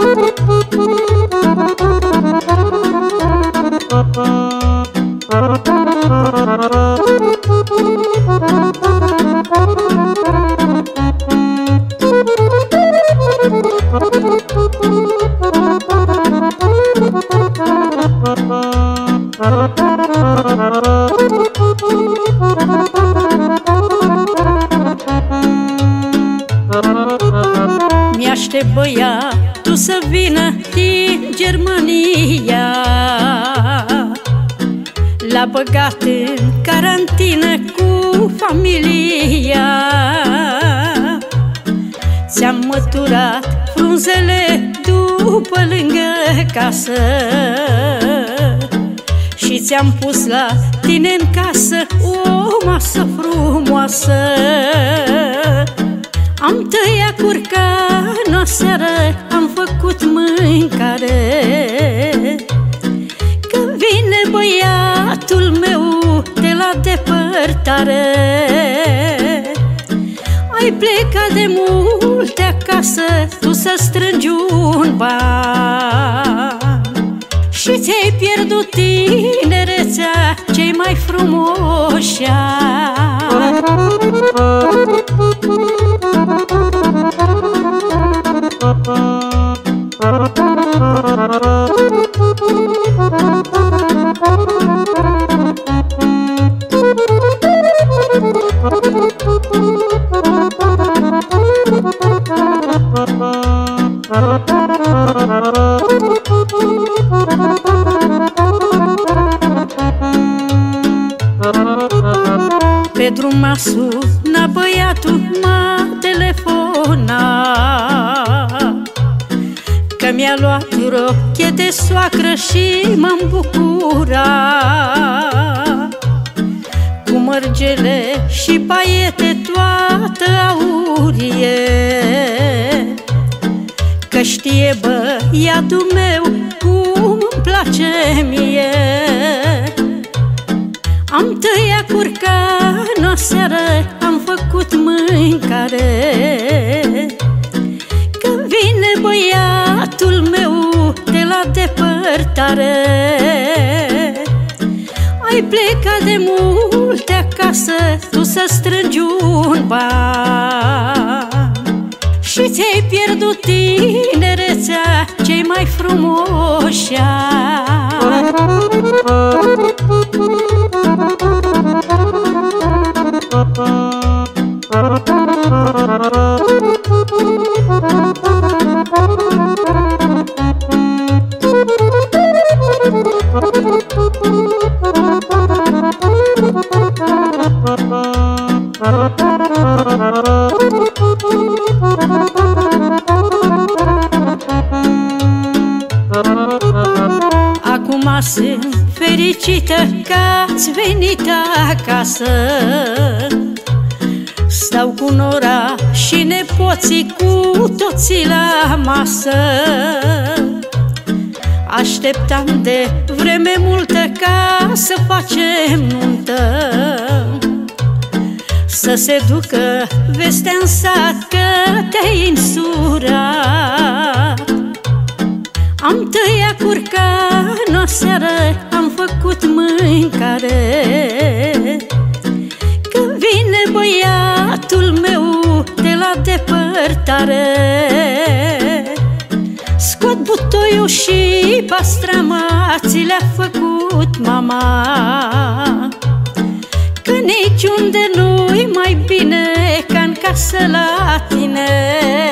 Mi-aștept băiatul să vină din Germania, l-a băgat în carantină cu familia. Ți-am măturat frunzele după lângă casă și ți-am pus la tine în casă o masă frumoasă. Am tăiat curcanul aseară, am făcut mâncare, că vine băiatul meu de la depărtare. Ai plecat de multe acasă, tu să strângi un ban și ți-ai pierdut tinerețea, cei mai frumoși ani. Pe drum m-a sunat băiatul, m-a telefonat că mi-a luat rochie de soacră și m-am bucurat, cu mărgele și paiete toată aurie, că știe băiatul meu cum îmi place mie. Am tăiat curcanul aseară, am făcut mâncare, că vine băiatul meu de la depărtare. Ai plecat de multe acasă, tu să strângi un ban și ți-ai pierdut tinerețea, cei mai frumoși ani. Acum sunt fericită că ați venit acasă, stau cu nora și nepoții cu toții la masă. Așteptam de vreme multă ca să facem nuntă, să se ducă vestea în sat că te-ai însurat. Am tăiat curcanul aseară, am făcut mâncare, că vine băiatul meu de la depărtare. Scot butoiul și pastrama, ți le-a făcut mama, că niciunde nu-i mai bine ca în casă la tine.